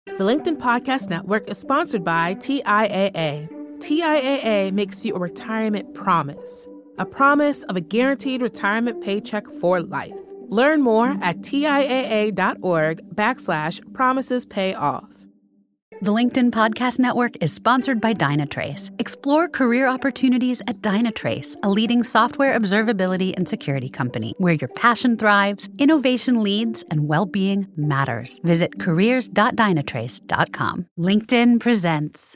The LinkedIn Podcast Network is sponsored by TIAA. TIAA makes you a retirement promise, a promise of a guaranteed retirement paycheck for life. Learn more at TIAA.org/promises pay off. The LinkedIn Podcast Network is sponsored by Dynatrace. Explore career opportunities at Dynatrace, a leading software observability and security company where your passion thrives, innovation leads, and well-being matters. Visit careers.dynatrace.com. LinkedIn presents.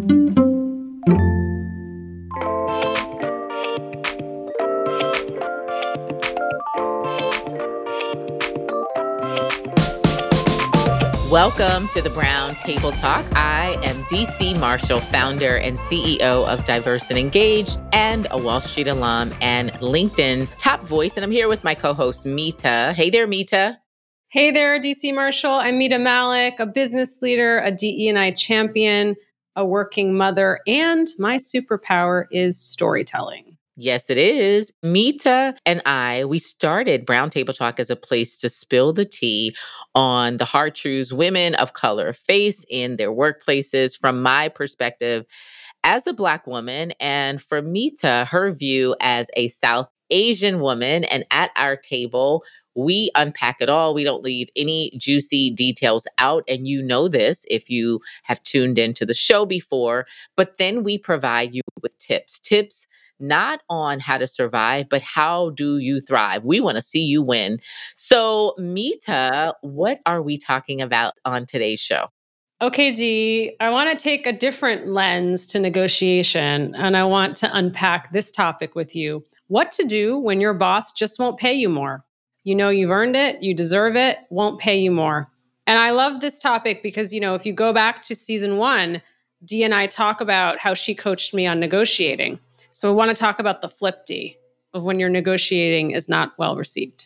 Welcome to the Brown Table Talk. I am DC Marshall, founder and CEO of Diverse and Engaged, and a Wall Street alum and LinkedIn top voice. And I'm here with my co-host, Mita. Hey there, Mita. Hey there, DC Marshall. I'm Mita Malik, a business leader, a DE&I champion, a working mother, and my superpower is storytelling. Yes, it is. Mita and we started Brown Table Talk as a place to spill the tea on the hard truths women of color face in their workplaces from my perspective as a Black woman, and for Mita, her view as a South Asian woman. And at our table, we unpack it all. We don't leave any juicy details out. And you know this if you have tuned into the show before. But then we provide you with tips not on how to survive, but how do you thrive? We want to see you win. So, Mita, what are we talking about on today's show? Okay, Dee, I want to take a different lens to negotiation, and I want to unpack this topic with you. What to do when your boss just won't pay you more? You know you've earned it, you deserve it, won't pay you more. And I love this topic because, if you go back to season 1, Dee and I talk about how she coached me on negotiating. So I want to talk about the flip, Dee, of when your negotiating is not well received.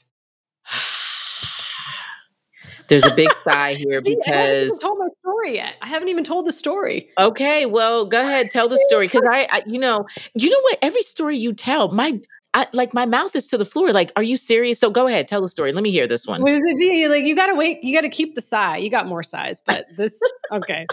There's a big sigh here because I haven't even told my story yet. I haven't even told the story. Okay, well, go ahead, tell the story because I you know what? Every story you tell, my mouth is to the floor. Like, are you serious? So go ahead, tell the story. Let me hear this one. What is it, Dee? Like, you gotta wait. You gotta keep the sigh. You got more sighs, but this okay.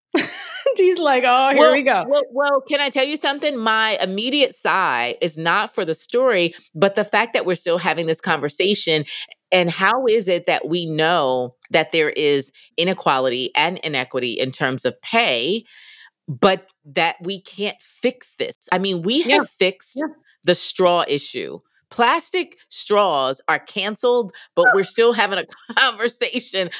Dee's like, oh, here we go. Well, can I tell you something? My immediate sigh is not for the story, but the fact that we're still having this conversation. And how is it that we know that there is inequality and inequity in terms of pay, but that we can't fix this? I mean, we have fixed the straw issue. Plastic straws are canceled, but we're still having a conversation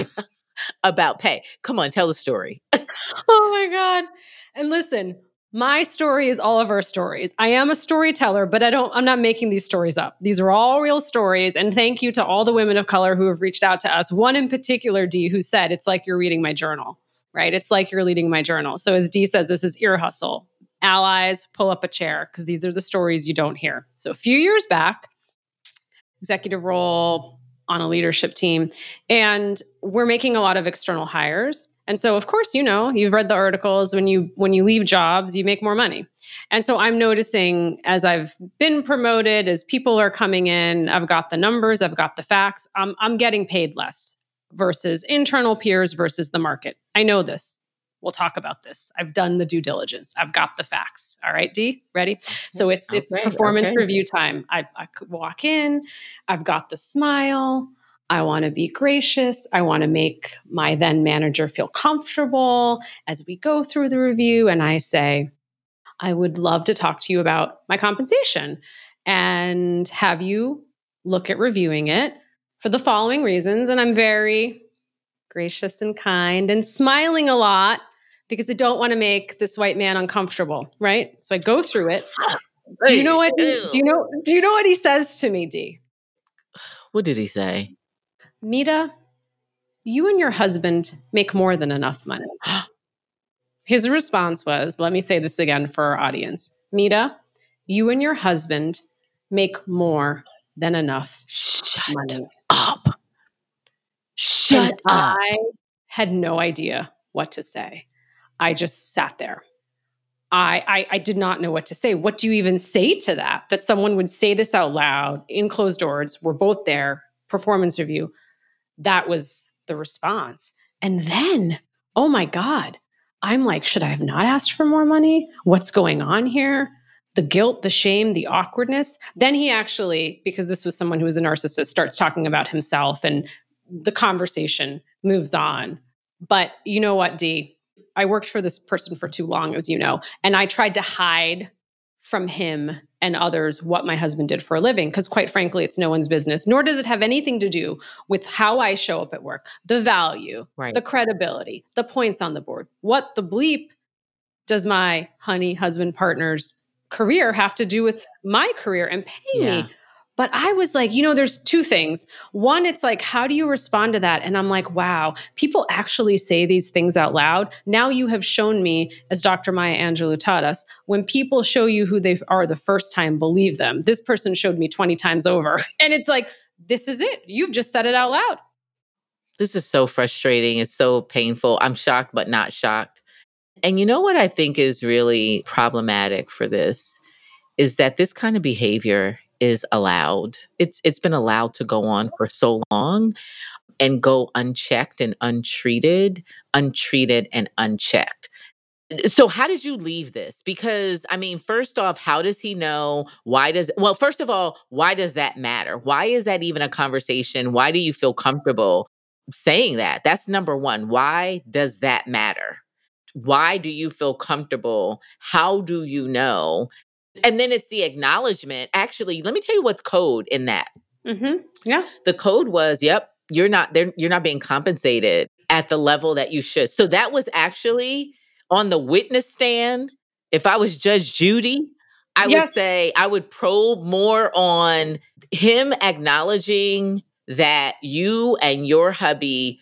about pay. Come on, tell the story. Oh my God. And listen, my story is all of our stories. I am a storyteller, but I'm not making these stories up. These are all real stories. And thank you to all the women of color who have reached out to us. One in particular, Dee, who said, it's like you're reading my journal, right? It's like you're reading my journal. So as Dee says, this is ear hustle. Allies, pull up a chair, because these are the stories you don't hear. So a few years back, executive role on a leadership team, and we're making a lot of external hires. And so, of course, you've read the articles, when you leave jobs, you make more money. And so I'm noticing as I've been promoted, as people are coming in, I've got the numbers, I've got the facts, I'm getting paid less versus internal peers versus the market. I know this. We'll talk about this. I've done the due diligence. I've got the facts. All right, Dee, ready? So it's performance review time. I could walk in. I've got the smile. I want to be gracious. I want to make my then manager feel comfortable as we go through the review. And I say, I would love to talk to you about my compensation and have you look at reviewing it for the following reasons. And I'm very gracious and kind and smiling a lot because I don't want to make this white man uncomfortable, right? So I go through it. Do you know what he says to me, Dee? What did he say? Mita, you and your husband make more than enough money. His response was, let me say this again for our audience. Mita, you and your husband make more than enough money. Shut up. I had no idea what to say. I just sat there. I did not know what to say. What do you even say to that? That someone would say this out loud in closed doors. We're both there. Performance review. That was the response. And then, oh my God, I'm like, should I have not asked for more money? What's going on here? The guilt, the shame, the awkwardness. Then he actually, because this was someone who was a narcissist, starts talking about himself and the conversation moves on. But you know what, Dee? I worked for this person for too long, as you know, and I tried to hide from him and others what my husband did for a living, because quite frankly, it's no one's business, nor does it have anything to do with how I show up at work, the value, Right. the credibility, the points on the board. What the bleep does my honey, husband, partner's career have to do with my career and paying Yeah. me? But I was like, there's two things. One, it's like, how do you respond to that? And I'm like, wow, people actually say these things out loud. Now you have shown me, as Dr. Maya Angelou taught us, when people show you who they are the first time, believe them. This person showed me 20 times over. And it's like, this is it. You've just said it out loud. This is so frustrating. It's so painful. I'm shocked, but not shocked. And you know what I think is really problematic for this is that this kind of behavior is allowed. It's been allowed to go on for so long and go unchecked and untreated and unchecked. So how did you leave this? Because I mean, first off, how does he know? First of all, why does that matter? Why is that even a conversation? Why do you feel comfortable saying that? That's number one. Why does that matter? Why do you feel comfortable? How do you know? And then it's the acknowledgement. Actually, let me tell you what's code in that. Mm-hmm. Yeah. The code was, yep, you're not there, you're not being compensated at the level that you should. So that was actually on the witness stand. If I was Judge Judy, I would Yes. say I would probe more on him acknowledging that you and your hubby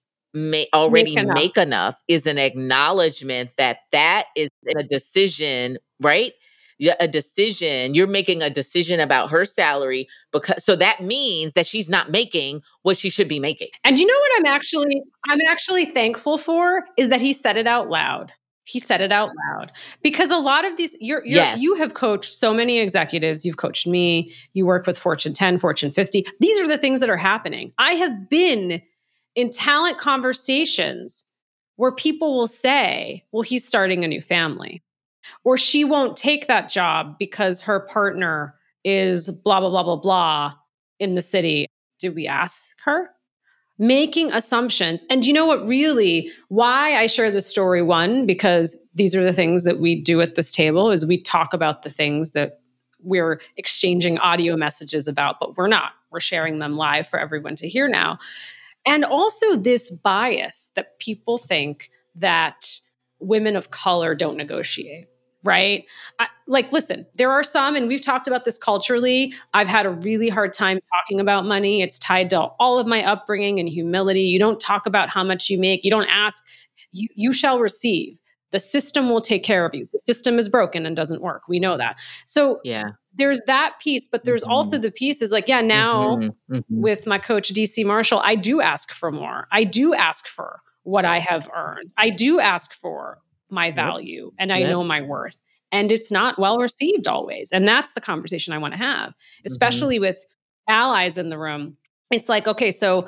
make enough is an acknowledgement that is a decision, right? Yeah, a decision. You're making a decision about her salary so that means that she's not making what she should be making. And you know what I'm actually thankful for is that he said it out loud. He said it out loud because a lot of these, Yes. you have coached so many executives. You've coached me. You work with Fortune 10, Fortune 50. These are the things that are happening. I have been in talent conversations where people will say, well, he's starting a new family, or she won't take that job because her partner is blah, blah, blah, blah, blah in the city. Did we ask her? Making assumptions. And you know what, really, why I share this story, one, because these are the things that we do at this table, is we talk about the things that we're exchanging audio messages about, but we're not. We're sharing them live for everyone to hear now. And also this bias that people think that women of color don't negotiate. Right? Listen, there are some, and we've talked about this culturally. I've had a really hard time talking about money. It's tied to all of my upbringing and humility. You don't talk about how much you make. You don't ask. You shall receive. The system will take care of you. The system is broken and doesn't work. We know that. So Yeah. there's that piece, but there's also the piece is like, yeah, now with my coach, DC Marshall, I do ask for more. I do ask for what I have earned. I do ask for my value and I know my worth. And it's not well received always. And that's the conversation I want to have, especially with allies in the room. It's like, okay, so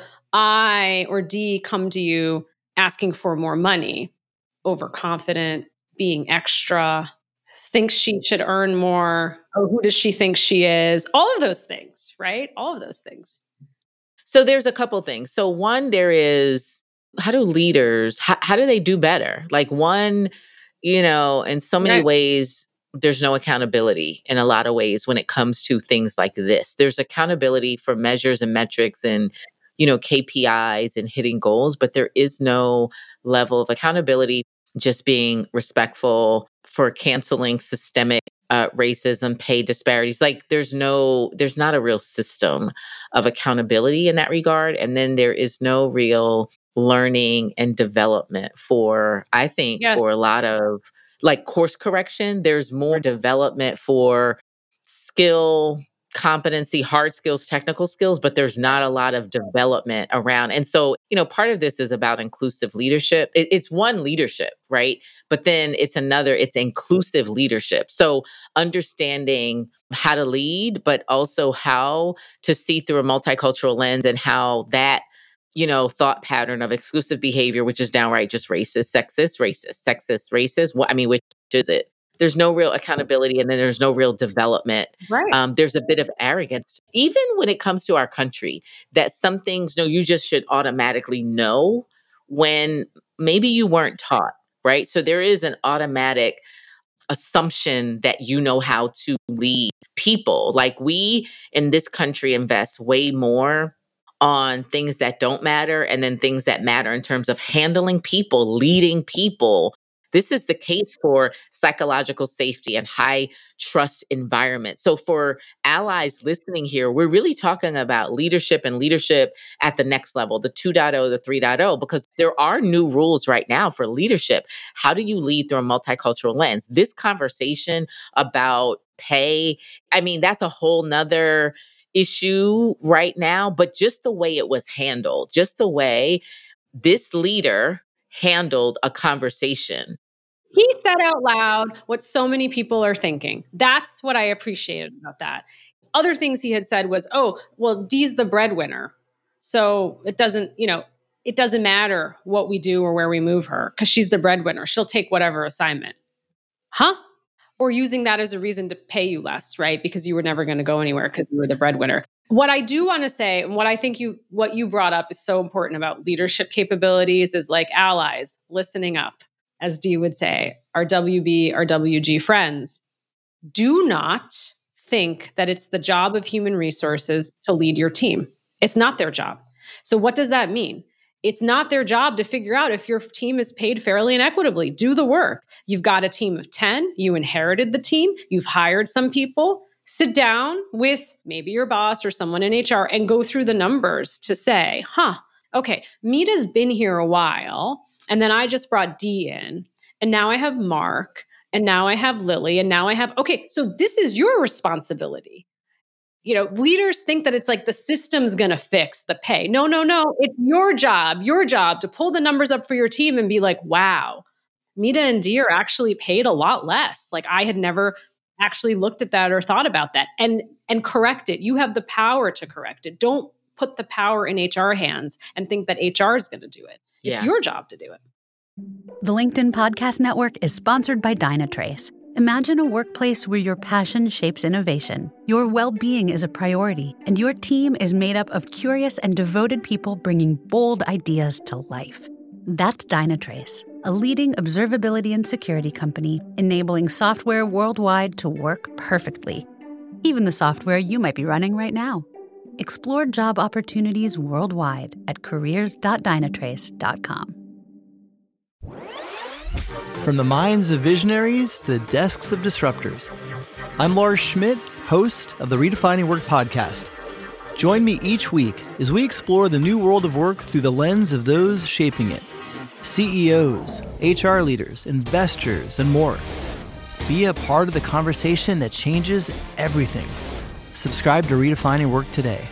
I or D come to you asking for more money, overconfident, being extra, thinks she should earn more. Oh, who does she think she is? All of those things, right? All of those things. So there's a couple things. So one, there is, how do leaders, how do they do better? Like one, in so many ways, there's no accountability in a lot of ways when it comes to things like this. There's accountability for measures and metrics and, KPIs and hitting goals, but there is no level of accountability, just being respectful, for canceling systemic racism, pay disparities. Like there's not a real system of accountability in that regard. And then there is no real learning and development for, I think, for a lot of like course correction. There's more development for skill, competency, hard skills, technical skills, but there's not a lot of development around. And so, part of this is about inclusive leadership. It's one, leadership, right? But then it's inclusive leadership. So understanding how to lead, but also how to see through a multicultural lens and how that thought pattern of exclusive behavior, which is downright just racist, sexist, racist. Which is it? There's no real accountability, and then there's no real development. Right. There's a bit of arrogance, even when it comes to our country, that some things, you just should automatically know when maybe you weren't taught, right? So there is an automatic assumption that you know how to lead people. Like, we in this country invest way more on things that don't matter and then things that matter in terms of handling people, leading people. This is the case for psychological safety and high trust environments. So for allies listening here, we're really talking about leadership and leadership at the next level, the 2.0, the 3.0, because there are new rules right now for leadership. How do you lead through a multicultural lens? This conversation about pay, that's a whole nother issue right now, but just the way it was handled, just the way this leader handled a conversation. He said out loud what so many people are thinking. That's what I appreciated about that. Other things he had said was, oh, well, Dee's the breadwinner. So it doesn't matter what we do or where we move her because she's the breadwinner. She'll take whatever assignment. Huh? Or using that as a reason to pay you less, right? Because you were never going to go anywhere because you were the breadwinner. What I do want to say, and what I think what you brought up is so important about leadership capabilities is like allies listening up, as Dee would say, our WB, our WG friends. Do not think that it's the job of human resources to lead your team. It's not their job. So what does that mean? It's not their job to figure out if your team is paid fairly and equitably. Do the work. You've got a team of 10. You inherited the team. You've hired some people. Sit down with maybe your boss or someone in HR and go through the numbers to say, okay, Mita's been here a while, and then I just brought Dee in, and now I have Mark, and now I have Lily, and now I have, okay, so this is your responsibility. Leaders think that it's like the system's going to fix the pay. No. It's your job to pull the numbers up for your team and be like, wow, Mita and Dee are actually paid a lot less. Like, I had never actually looked at that or thought about that, and correct it. You have the power to correct it. Don't put the power in HR hands and think that HR is going to do it. It's your job to do it. The LinkedIn Podcast Network is sponsored by Dynatrace. Imagine a workplace where your passion shapes innovation, your well-being is a priority, and your team is made up of curious and devoted people bringing bold ideas to life. That's Dynatrace, a leading observability and security company enabling software worldwide to work perfectly. Even the software you might be running right now. Explore job opportunities worldwide at careers.dynatrace.com. From the minds of visionaries to the desks of disruptors, I'm Lars Schmidt, host of the Redefining Work podcast. Join me each week as we explore the new world of work through the lens of those shaping it. CEOs, HR leaders, investors, and more. Be a part of the conversation that changes everything. Subscribe to Redefining Work today.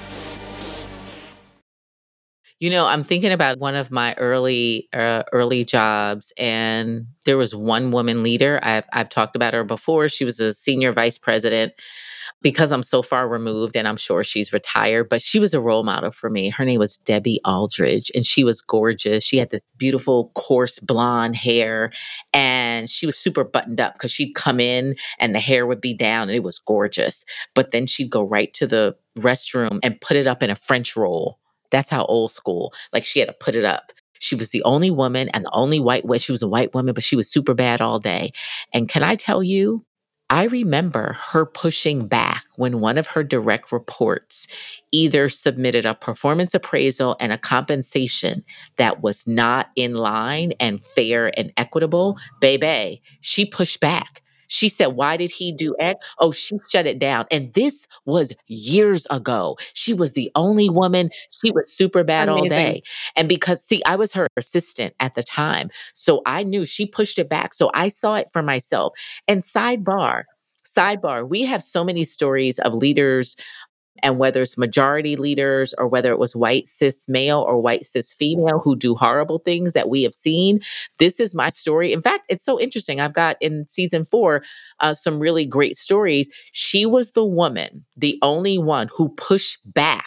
I'm thinking about one of my early jobs, and there was one woman leader. I've talked about her before. She was a senior vice president. Because I'm so far removed, and I'm sure she's retired, but she was a role model for me. Her name was Debbie Aldridge, and she was gorgeous. She had this beautiful, coarse blonde hair, and she was super buttoned up because she'd come in and the hair would be down, and it was gorgeous. But then she'd go right to the restroom and put it up in a French roll. That's how old school. Like, she had to put it up. She was the only woman and the only white woman. She was a white woman, but she was super bad all day. And can I tell you, I remember her pushing back when one of her direct reports either submitted a performance appraisal and a compensation that was not in line and fair and equitable. Baby, she pushed back. She said, why did he do X? Oh, she shut it down. And this was years ago. She was the only woman. She was super bad all day. And because, I was her assistant at the time. So I knew she pushed it back. So I saw it for myself. And sidebar, we have so many stories of leaders, and whether it's majority leaders or whether it was white cis male or white cis female who do horrible things that we have seen. This is my story. In fact, it's so interesting. I've got in season 4 some really great stories. She was the woman, the only one who pushed back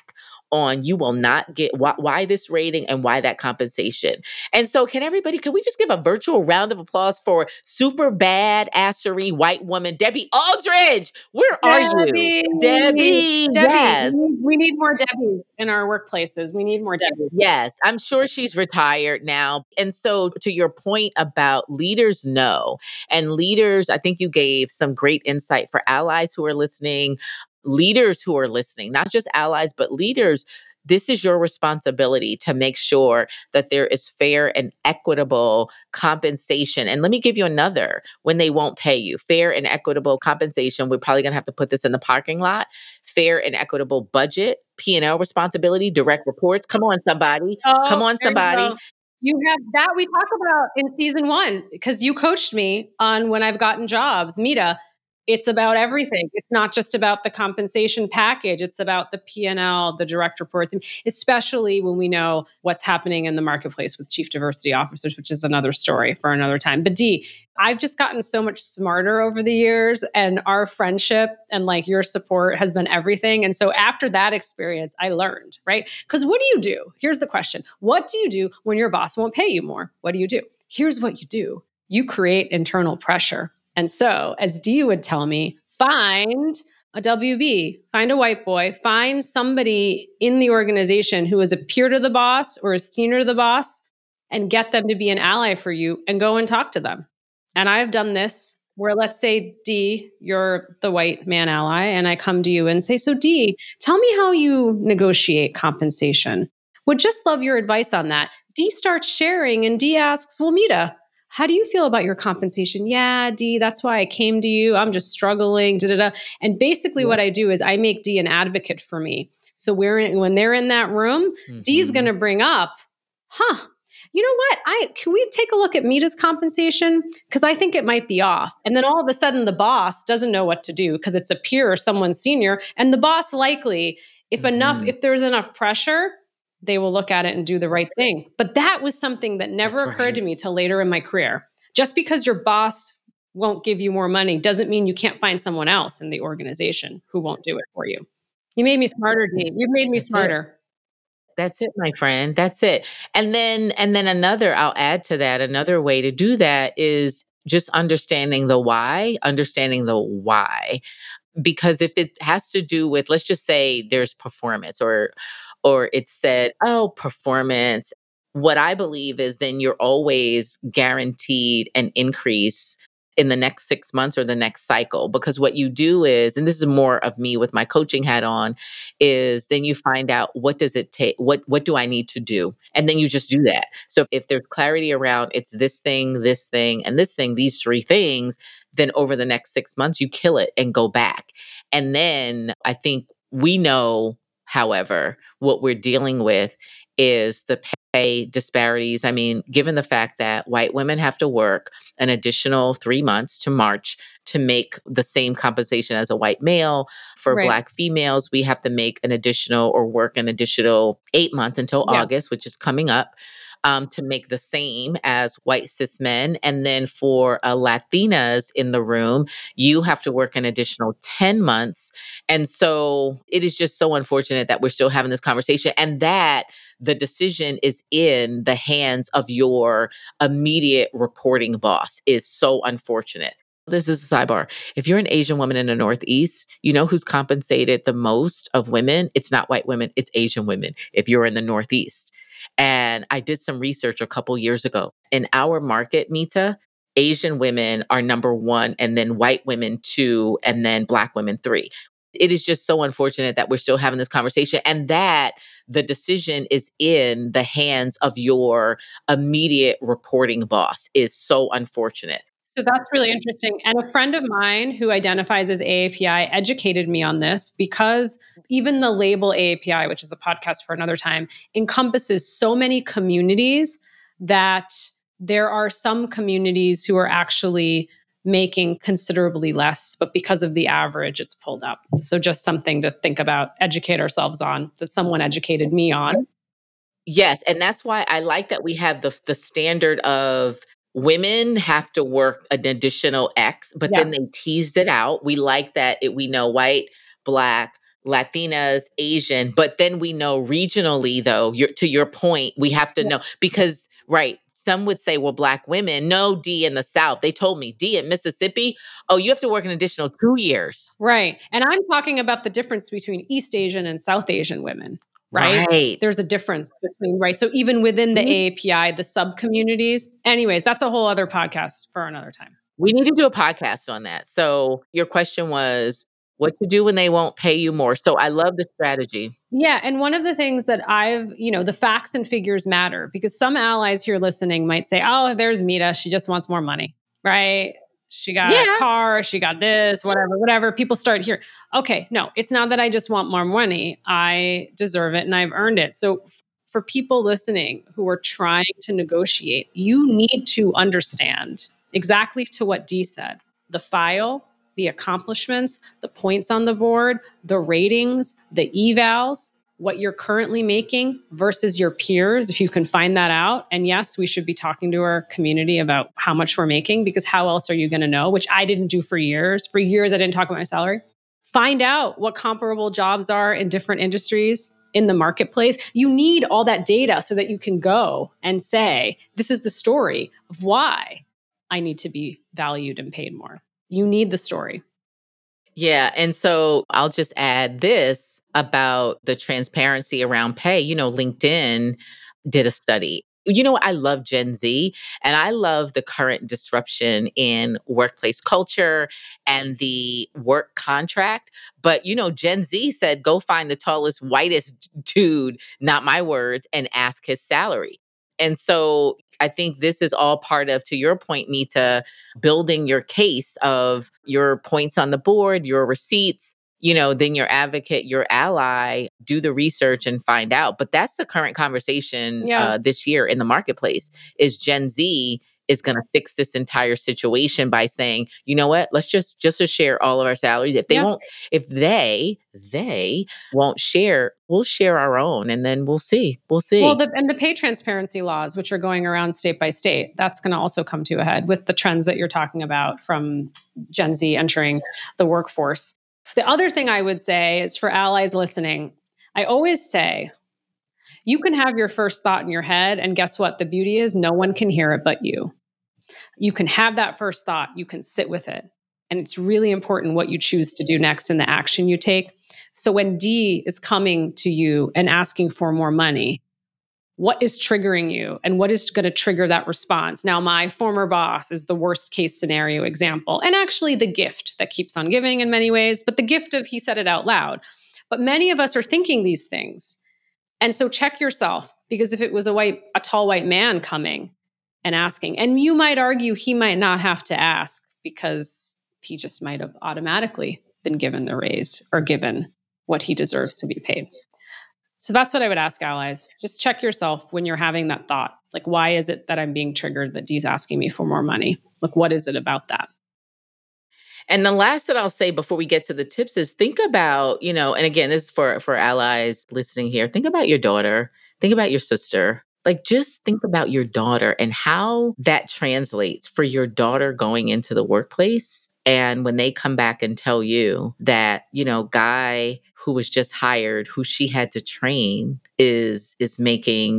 on you will not get why this rating and why that compensation. And so can we just give a virtual round of applause for super bad assery white woman, Debbie Aldridge? Where are you? Debbie, Debbie, yes. we need more Debbies in our workplaces. We need more Debbies. Yes, I'm sure she's retired now. And so, to your point about leaders know, and leaders, I think you gave some great insight for allies who are listening, leaders who are listening, not just allies, but leaders. This is your responsibility to make sure that there is fair and equitable compensation. And let me give you another when they won't pay you. Fair and equitable compensation. We're probably going to have to put this in the parking lot. Fair and equitable budget, P&L responsibility, direct reports. Come on, somebody. Come Oh, on, there you somebody. go. You have that we talk about in season 1 because you coached me on when I've gotten jobs. Mita, it's about everything. It's not just about the compensation package. It's about the P&L, the direct reports, and especially when we know what's happening in the marketplace with chief diversity officers, which is another story for another time. But Dee, I've just gotten so much smarter over the years, and our friendship and like your support has been everything. And so after that experience, I learned, right? Because what do you do? Here's the question. What do you do when your boss won't pay you more? What do you do? Here's what you do. You create internal pressure. And so, as Dee would tell me, find a WB, find a white boy, find somebody in the organization who is a peer to the boss or a senior to the boss, and get them to be an ally for you and go and talk to them. And I've done this where, let's say, Dee, you're the white man ally, and I come to you and say, so Dee, tell me how you negotiate compensation. Would just love your advice on that. Dee starts sharing, and Dee asks, well, Mita, how do you feel about your compensation? Yeah, Dee, that's why I came to you. I'm just struggling. And basically what I do is I make Dee an advocate for me. So when they're in that room, Dee's going to bring up, you know what? Can we take a look at Mita's compensation? Because I think it might be off. And then all of a sudden the boss doesn't know what to do because it's a peer or someone senior. And the boss likely, if there's enough pressure, they will look at it and do the right thing. But that was something that never occurred to me till later in my career. Just because your boss won't give you more money doesn't mean you can't find someone else in the organization who won't do it for you. You made me smarter, Dee. You've made me smarter. That's it, my friend. That's it. And then I'll add to that, another way to do that is just understanding the why. Because if it has to do with, let's just say there's performance or it's said, oh, performance. What I believe is then you're always guaranteed an increase in the next 6 months or the next cycle. Because what you do is, and this is more of me with my coaching hat on, is then you find out what does it take? What do I need to do? And then you just do that. So if there's clarity around it's this thing, and this thing, these 3 things, then over the next 6 months, you kill it and go back. And then I think we know, however, what we're dealing with is the pay disparities. I mean, given the fact that white women have to work an additional 3 months to March to make the same compensation as a white male. For Black females, we have to make an additional or work an additional 8 months until August, which is coming up. To make the same as white cis men. And then for Latinas in the room, you have to work an additional 10 months. And so it is just so unfortunate that we're still having this conversation and that the decision is in the hands of your immediate reporting boss is so unfortunate. This is a sidebar. If you're an Asian woman in the Northeast, you know who's compensated the most of women? It's not white women, it's Asian women if you're in the Northeast. And I did some research a couple years ago. In our market, Mita, Asian women are number 1, and then white women 2, and then Black women 3. It is just so unfortunate that we're still having this conversation and that the decision is in the hands of your immediate reporting boss is so unfortunate. So that's really interesting. And a friend of mine who identifies as AAPI educated me on this because even the label AAPI, which is a podcast for another time, encompasses so many communities that there are some communities who are actually making considerably less, but because of the average, it's pulled up. So just something to think about, educate ourselves on, that someone educated me on. Yes. And that's why I like that we have the standard of women have to work an additional X, but then they teased it out. We like that we know white, Black, Latinas, Asian, but then we know regionally, though, to your point, we have to know because, right, some would say, well, Black women, no, D in the South. They told me, D in Mississippi, oh, you have to work an additional 2 years. Right. And I'm talking about the difference between East Asian and South Asian women, right? Right. There's a difference between, right? So even within the Mhm. AAPI, the sub-communities, anyways, that's a whole other podcast for another time. We need to do a podcast on that. So your question was what to do when they won't pay you more. So I love the strategy. Yeah. And one of the things that the facts and figures matter because some allies here listening might say, oh, there's Mita. She just wants more money, right? She got a Yeah. car, she got this, whatever. People start here. Okay, no, it's not that I just want more money. I deserve it and I've earned it. So for people listening who are trying to negotiate, you need to understand exactly to what Dee said, the file, the accomplishments, the points on the board, the ratings, the evals, what you're currently making versus your peers, if you can find that out. And yes, we should be talking to our community about how much we're making because how else are you going to know, which I didn't do for years. For years, I didn't talk about my salary. Find out what comparable jobs are in different industries in the marketplace. You need all that data so that you can go and say, this is the story of why I need to be valued and paid more. You need the story. Yeah. And so I'll just add this about the transparency around pay. LinkedIn did a study. I love Gen Z and I love the current disruption in workplace culture and the work contract. But, Gen Z said, go find the tallest, whitest dude, not my words, and ask his salary. And so I think this is all part of, to your point, Mita, building your case of your points on the board, your receipts, then your advocate, your ally, do the research and find out. But that's the current conversation this year in the marketplace is Gen Z is going to fix this entire situation by saying, you know what, let's just to share all of our salaries. If they won't, if they won't share, we'll share our own and then we'll see. Well, and the pay transparency laws, which are going around state by state, that's going to also come to a head with the trends that you're talking about from Gen Z entering the workforce. The other thing I would say is for allies listening, I always say, you can have your first thought in your head, and guess what? The beauty is no one can hear it but you. You can have that first thought, you can sit with it. And it's really important what you choose to do next and the action you take. So when Dee is coming to you and asking for more money, what is triggering you and what is going to trigger that response? Now, my former boss is the worst case scenario example, and actually the gift that keeps on giving in many ways, but the gift of he said it out loud. But many of us are thinking these things. And so check yourself, because if it was a tall white man coming and asking, and you might argue he might not have to ask because he just might have automatically been given the raise or given what he deserves to be paid. So that's what I would ask allies. Just check yourself when you're having that thought. Like, why is it that I'm being triggered that Dee's asking me for more money? Like, what is it about that? And the last that I'll say before we get to the tips is think about, and again, this is for allies listening here. Think about your daughter. Think about your sister. Like, just think about your daughter and how that translates for your daughter going into the workplace. And when they come back and tell you that, guy who was just hired, who she had to train is making,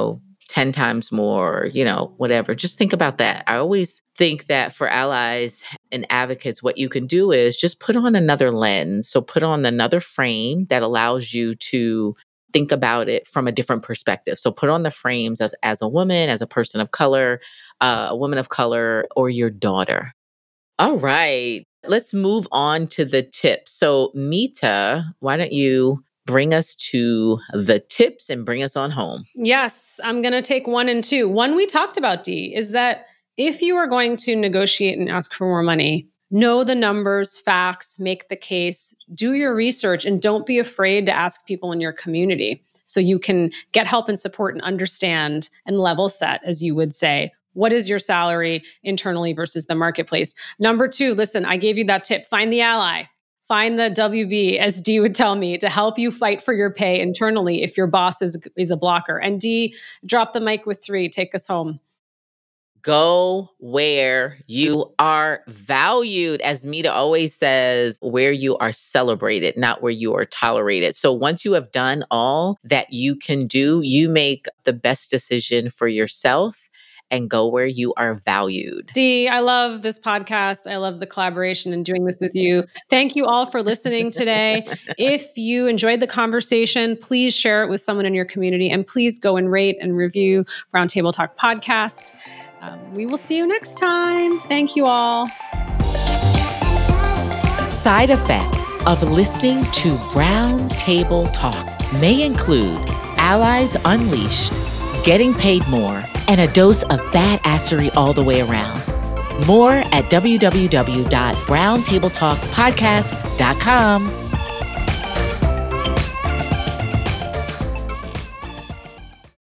10 times more, whatever. Just think about that. I always think that for allies and advocates, what you can do is just put on another lens. So put on another frame that allows you to think about it from a different perspective. So put on the frames as a woman, as a person of color, a woman of color, or your daughter. All right. Let's move on to the tips. So Mita, why don't you bring us to the tips and bring us on home? Yes, I'm going to take 1 and 2. One we talked about, Dee, is that if you are going to negotiate and ask for more money, know the numbers, facts, make the case, do your research, and don't be afraid to ask people in your community so you can get help and support and understand and level set, as you would say. What is your salary internally versus the marketplace? Number 2, listen, I gave you that tip. Find the ally. Find the WB, as Dee would tell me, to help you fight for your pay internally if your boss is a blocker. And Dee, drop the mic with 3. Take us home. Go where you are valued. As Mita always says, where you are celebrated, not where you are tolerated. So once you have done all that you can do, you make the best decision for yourself and go where you are valued. Dee, I love this podcast. I love the collaboration and doing this with you. Thank you all for listening today. If you enjoyed the conversation, please share it with someone in your community, and please go and rate and review Brown Table Talk podcast. We will see you next time. Thank you all. Side effects of listening to Brown Table Talk may include allies unleashed, getting paid more, and a dose of badassery all the way around. More at www.browntabletalkpodcast.com.